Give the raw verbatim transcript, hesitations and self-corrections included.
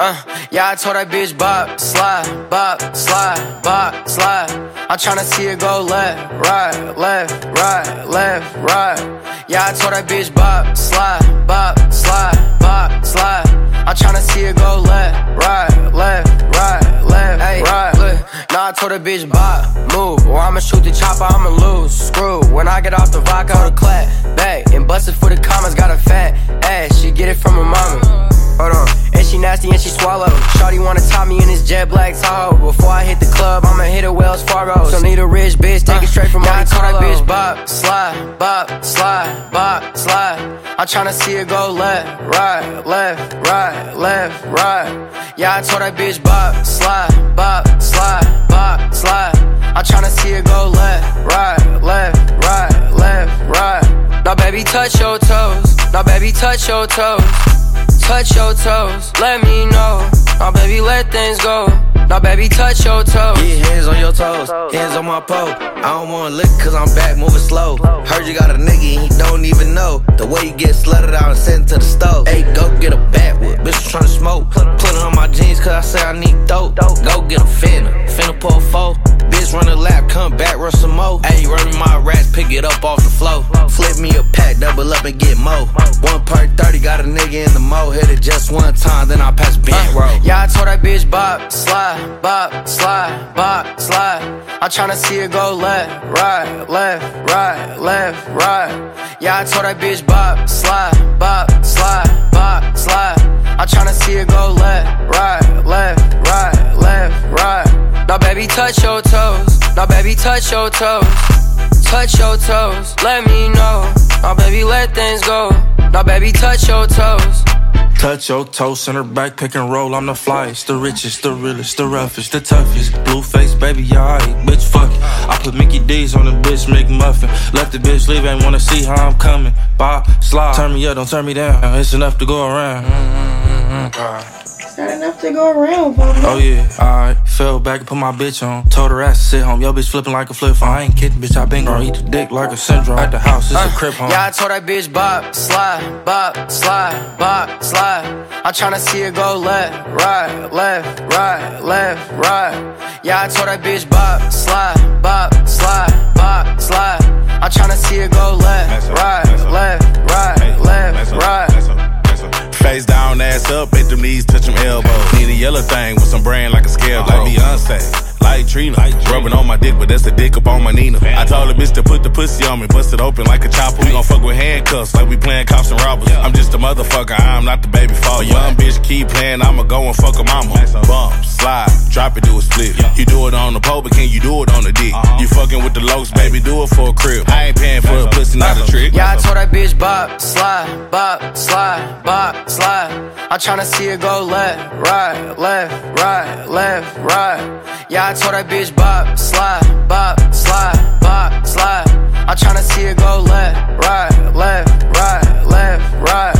Uh, yeah, I told that bitch bop, slide, bop, slide, bop, slide. I'm tryna see it go left, right, left, right, left, right. Yeah, I told that bitch bop, slide, bop, slide, bop, slide. I'm tryna see it go left, right, left, right, left, ay, right. Look, nah, I told that bitch bop, move, or I'ma shoot the chopper, I'ma lose. Screw, when I get off the vodka, I'll clap back and bust it for the comments. Got a fat ass, she get it from her mama. Hold on, and she nasty and she swallow. Shawty wanna top me in this jet black Tahoe. Before I hit the club, I'ma hit a Wells Fargo. So need a rich bitch, take it straight from Monte Carlo. Yeah, I told that bitch bop, slide, bop, slide, bop, slide. I'm tryna see it go left, right, left, right, left, right. Yeah, I told that bitch bop, slide, bop, slide, bop, slide. I'm tryna see it go left, right, left, right, left, right. Now baby, touch your toes. Now baby, touch your toes. Touch your toes, let me know. Now baby, let things go. Now baby, touch your toes. Get hands on your toes, hands on my pole. I don't wanna lick cause I'm back moving slow. Heard you got a nigga and he don't even know the way you get slutted out and sent to the stove. Hey, go get a backwood, bitch tryna smoke. Put it on my jeans cause I say I need dope. Go get a finna, finna pull four. Bitch run a lap, come back, run some more. Ayy, run me my rats, pick it up off the floor. Flip me a pack, double up and get more. One per thirty, got a nigga in the mo. Hit it just one time, then I pass bent roll. Yeah, I told that bitch bop, slide, bop, slide, bop, slide. I'm tryna see it go left, right, left, right, left, right. Yeah, I told that bitch bop, slide, bop, slide, bop, slide. I'm tryna see it go left, right, left, right, left, right. Now baby, touch your toes. Now baby, touch your toes. Touch your toes, let me know. Now baby, let things go. Now baby, touch your toes. Touch your toes, center back, pick and roll. I'm the flyest, the richest, the realest, the roughest, the toughest. Blue face, baby, yeah, alright, bitch, fuck it. I put Mickey D's on the bitch, McMuffin. Let the bitch leave, ain't wanna see how I'm coming. Bop, slide, turn me up, don't turn me down. It's enough to go around. Mm-hmm. Right. Not enough to go around, bro. Oh yeah, alright. Fell back and put my bitch on. Told her ass to sit home. Yo, bitch flipping like a flip phone. I ain't kidding, bitch. I been gon' eat the dick like a syndrome. At the house, it's uh, a crib home. Yeah, I told that bitch bop, slide, bop, slide, bop, slide. I'm tryna see it go left, right, left, right, left, right. Yeah, I told that bitch bop, slide, bop, slide, bop, slide. I'm tryna see it go left, right, left, right, left, right. Face down, ass up, at them knees, touch them elbows. Need a yellow thing with some brand like a scale, like Beyonce, like Trina. Rubbing on my dick, but that's the dick up on my Nina. I told the bitch to put the pussy on me, bust it open like a chopper. We gon' fuck with handcuffs, like we playing cops and robbers. I'm just a motherfucker, I'm not the baby father. Young bitch keep playing, I'ma go and fuck her mama. Bump, slide, drop it, do a split. You do it on the pole, but can you do it on the dick? You fucking with the locs, baby, do it for a crib. I ain't paying for a pussy, not a trick. Yeah, I told that bitch bop, slide, bop, slide, bop, slide. I'm tryna see it go left, right, left, right, left, right. Yeah, I told that bitch bop, slide, bop, slide, bop, slide. I'm tryna see it go left, right, left, right, left, right.